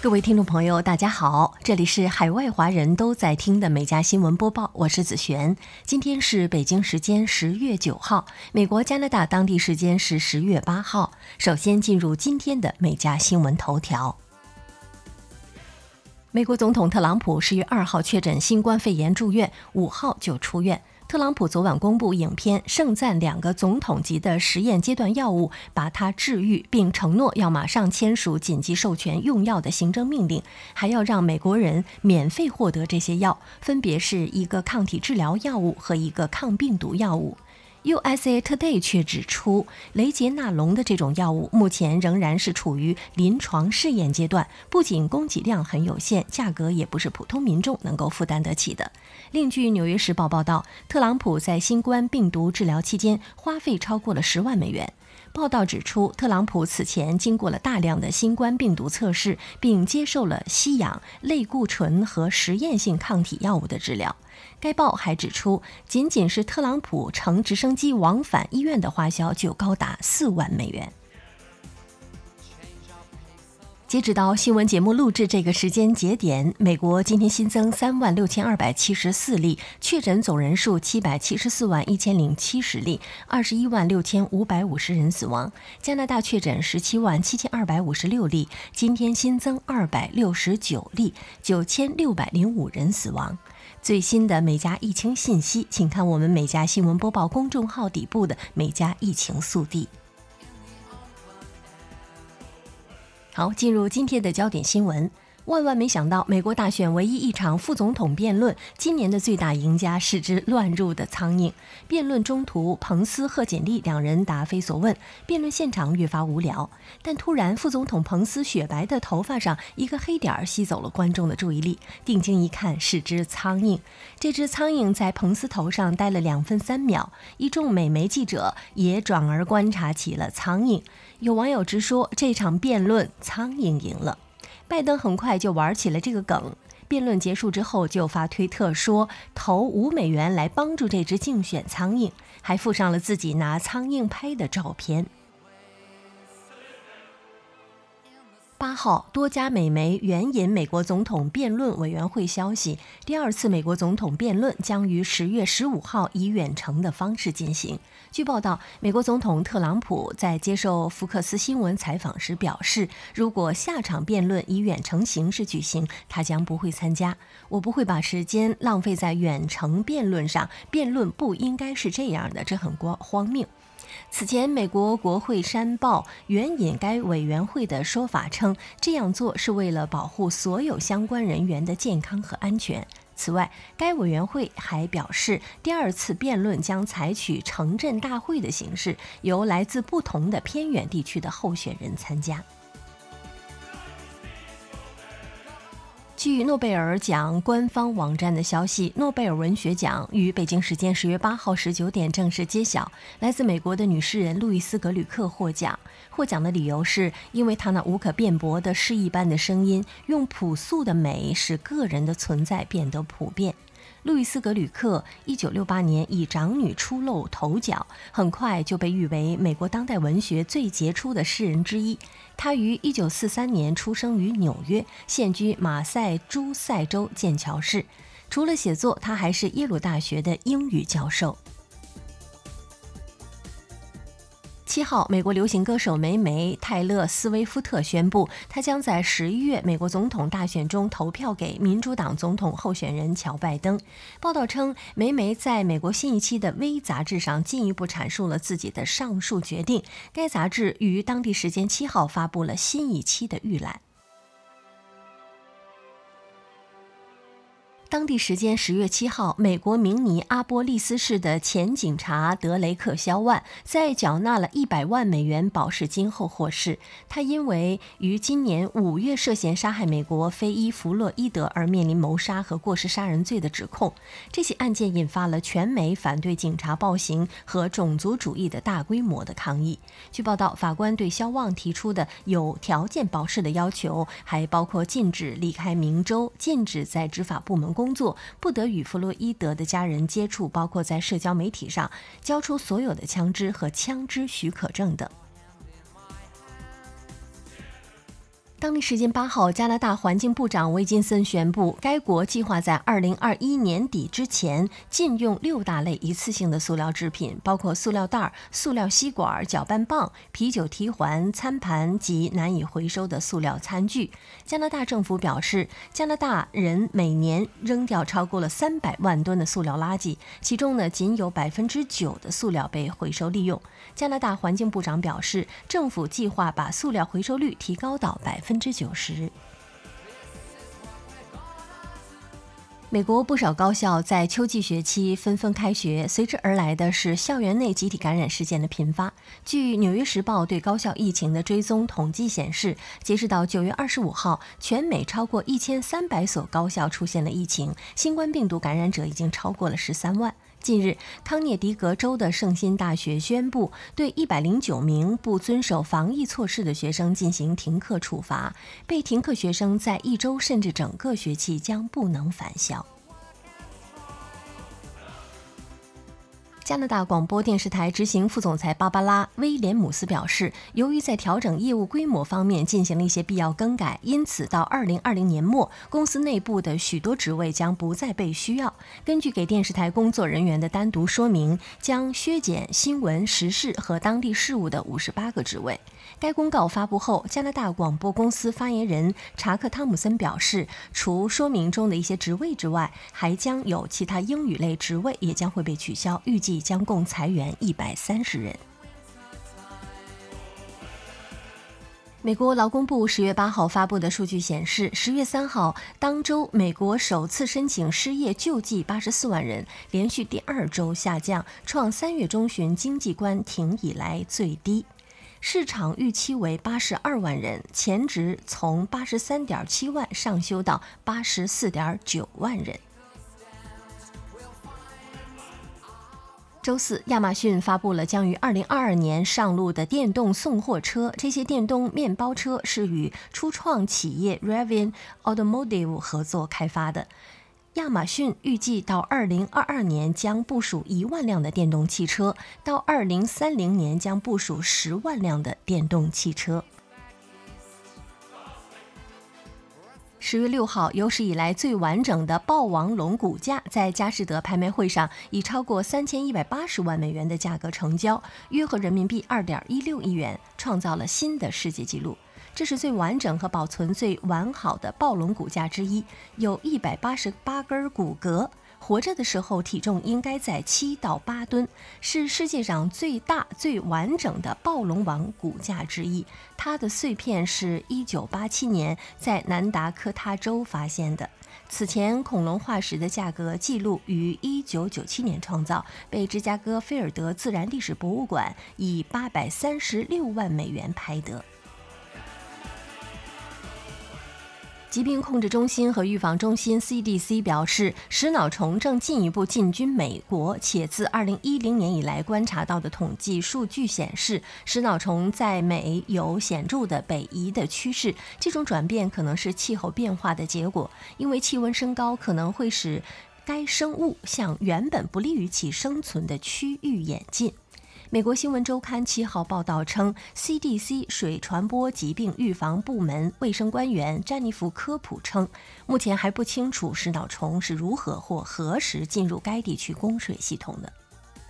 各位听众朋友大家好，这里是海外华人都在听的美家新闻播报，我是子璇。今天是北京时间10月9号，美国加拿大当地时间是10月8号。首先进入今天的美家新闻头条。美国总统特朗普10月2号确诊新冠肺炎住院，5号就出院。特朗普昨晚公布影片，盛赞2个总统级的实验阶段药物把他治愈，并承诺要马上签署紧急授权用药的行政命令，还要让美国人免费获得这些药，分别是一个抗体治疗药物和一个抗病毒药物。USA Today 却指出，雷杰纳隆的这种药物目前仍然是处于临床试验阶段，不仅供给量很有限，价格也不是普通民众能够负担得起的。另据《纽约时报》报道，特朗普在新冠病毒治疗期间花费超过了10万美元。报道指出，特朗普此前经过了大量的新冠病毒测试，并接受了吸氧、类固醇和实验性抗体药物的治疗。该报还指出，仅仅是特朗普乘直升机往返医院的花销就高达4万美元。截止到新闻节目录制这个时间节点，美国今天新增36274例，确诊总人数7741070例，216550人死亡。加拿大确诊177256例，今天新增269例，9605人死亡。最新的美加疫情信息，请看我们美加新闻播报公众号底部的美加疫情速递。好，进入今天的焦点新闻。万万没想到，美国大选唯一一场副总统辩论，今年的最大赢家是只乱入的苍蝇。辩论中途，彭斯、贺锦丽2人答非所问，辩论现场越发无聊。但突然，副总统彭斯雪白的头发上一个黑点吸走了观众的注意力，定睛一看，是只苍蝇。这只苍蝇在彭斯头上待了2分3秒，一众美媒记者也转而观察起了苍蝇。有网友直说，这场辩论苍蝇赢了。拜登很快就玩起了这个梗，辩论结束之后就发推特说投5美元来帮助这只竞选苍蝇，还附上了自己拿苍蝇拍的照片。8号，多家美媒援引美国总统辩论委员会消息，第2次美国总统辩论将于10月15号以远程的方式进行。据报道，美国总统特朗普在接受福克斯新闻采访时表示，如果下场辩论以远程形式举行，他将不会参加。我不会把时间浪费在远程辩论上，辩论不应该是这样的，这很荒谬。此前，美国国会山报援引该委员会的说法称，这样做是为了保护所有相关人员的健康和安全。此外，该委员会还表示，第2次辩论将采取城镇大会的形式，由来自不同的偏远地区的候选人参加。据诺贝尔奖官方网站的消息，诺贝尔文学奖于北京时间10月8号19点正式揭晓，来自美国的女诗人路易斯·格吕克获奖。获奖的理由是因为她那无可辩驳的诗一般的声音，用朴素的美使个人的存在变得普遍。路易斯·格吕克1968年以长女出露头角，很快就被誉为美国当代文学最杰出的诗人之一。他于1943年出生于纽约，现居马赛诸塞州剑桥市。除了写作，他还是耶鲁大学的英语教授。7号，美国流行歌手梅梅·泰勒·斯威夫特宣布，她将在11月美国总统大选中投票给民主党总统候选人乔·拜登。报道称，梅梅在美国新一期的《V》杂志上进一步阐述了自己的上述决定。该杂志于当地时间7号发布了新一期的预览。当地时间10月7号，美国明尼阿波利斯市的前警察德雷克·肖万在缴纳了100万美元保释金后获释。他因为于今年5月涉嫌杀害美国非裔弗洛伊德而面临谋杀和过失杀人罪的指控。这起案件引发了全美反对警察暴行和种族主义的大规模的抗议。据报道，法官对肖旺提出的有条件保释的要求还包括禁止离开明州、禁止在执法部门工作，不得与弗洛伊德的家人接触，包括在社交媒体上交出所有的枪支和枪支许可证等。 当地时间8号，加拿大环境部长威金森宣布，该国计划在2021年底之前禁用6大类一次性的塑料制品，包括塑料袋、塑料吸管、搅拌棒、啤酒提环、餐盘及难以回收的塑料餐具。加拿大政府表示，加拿大人每年扔掉超过了300万吨的塑料垃圾，其中呢，仅有9%的塑料被回收利用。加拿大环境部长表示，政府计划把塑料回收率提高到90%。美国不少高校在秋季学期纷纷开学，随之而来的是校园内集体感染事件的频发。据《纽约时报》对高校疫情的追踪统计显示，截止到9月25号，全美超过1300所高校出现了疫情，新冠病毒感染者已经超过了13万。近日，康涅狄格州的圣心大学宣布对109名不遵守防疫措施的学生进行停课处罚，被停课学生在1周甚至整个学期将不能返校。加拿大广播电视台执行副总裁芭芭拉·威廉姆斯表示，由于在调整业务规模方面进行了一些必要更改，因此到2020年末，公司内部的许多职位将不再被需要。根据给电视台工作人员的单独说明，将削减新闻、时事和当地事务的58个职位。该公告发布后，加拿大广播公司发言人查克·汤姆森表示，除说明中的一些职位之外，还将有其他英语类职位也将会被取消，预计将共裁员130人。美国劳工部10月8号发布的数据显示，10月3号当周美国首次申请失业救济84万人，连续第2周下降，创3月中旬经济关停以来最低。市场预期为82万人，前值从83.7万上修到84.9万人。周四，亚马逊发布了将于2022年上路的电动送货车，这些电动面包车是与初创企业 Rivian Automotive 合作开发的。亚马逊预计到2022年将部署1万辆的电动汽车，到2030年将部署10万辆的电动汽车。10月6号，有史以来最完整的霸王龙骨架在佳士得拍卖会上以超过3180万美元的价格成交，约合人民币2.16亿元，创造了新的世界纪录。这是最完整和保存最完好的暴龙骨架之一，有188根骨骼，活着的时候体重应该在7到8吨，是世界上最大最完整的暴龙王骨架之一。它的碎片是1987年在南达科他州发现的。此前恐龙化石的价格记录于1997年创造，被芝加哥菲尔德自然历史博物馆以836万美元拍得。疾病控制中心和预防中心 CDC 表示，食脑虫正进一步进军美国，且自2010年以来观察到的统计数据显示，食脑虫在美有显著的北移的趋势。这种转变可能是气候变化的结果，因为气温升高可能会使该生物向原本不利于其生存的区域演进。美国新闻周刊7号报道称 ，CDC 水传播疾病预防部门卫生官员詹妮弗·科普称，目前还不清楚食脑虫是如何或何时进入该地区供水系统的。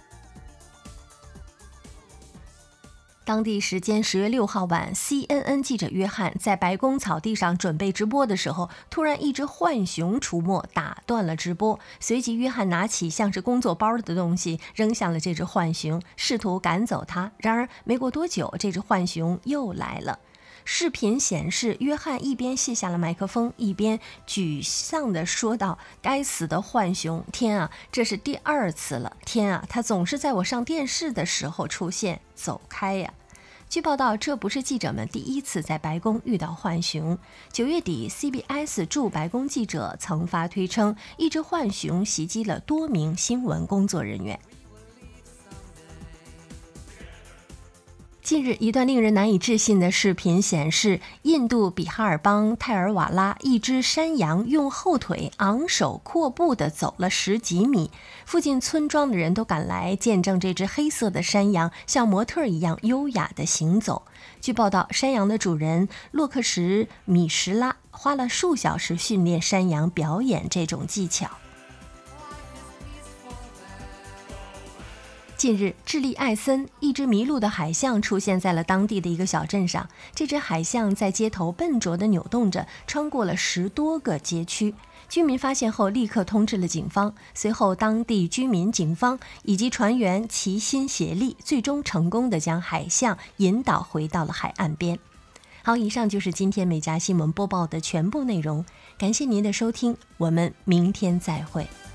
当地时间10月6号晚 ，CNN 记者约翰在白宫草地上准备直播的时候，突然一只浣熊出没，打断了直播。随即，约翰拿起像是工作包的东西扔向了这只浣熊，试图赶走它。然而，没过多久，这只浣熊又来了。视频显示，约翰一边卸下了麦克风，一边沮丧地说道：“该死的浣熊！天啊，这是第2次了！天啊，它总是在我上电视的时候出现！走开呀！”据报道，这不是记者们第1次在白宫遇到浣熊。9月底 ，CBS 驻白宫记者曾发推称，一只浣熊袭击了多名新闻工作人员。 近日，一段令人难以置信的视频显示，印度比哈尔邦泰尔瓦拉一只山羊用后腿昂首阔步地走了10几米，附近村庄的人都赶来见证这只黑色的山羊像模特一样优雅地行走。据报道，山羊的主人洛克什·米什拉花了数小时训练山羊表演这种技巧。近日，智利艾森一只迷路的海象出现在了当地的一个小镇上。这只海象在街头笨拙地扭动着，穿过了10多个街区。居民发现后立刻通知了警方，随后当地居民、警方以及船员齐心协力，最终成功地将海象引导回到了海岸边。好，以上就是今天美家新闻播报的全部内容，感谢您的收听，我们明天再会。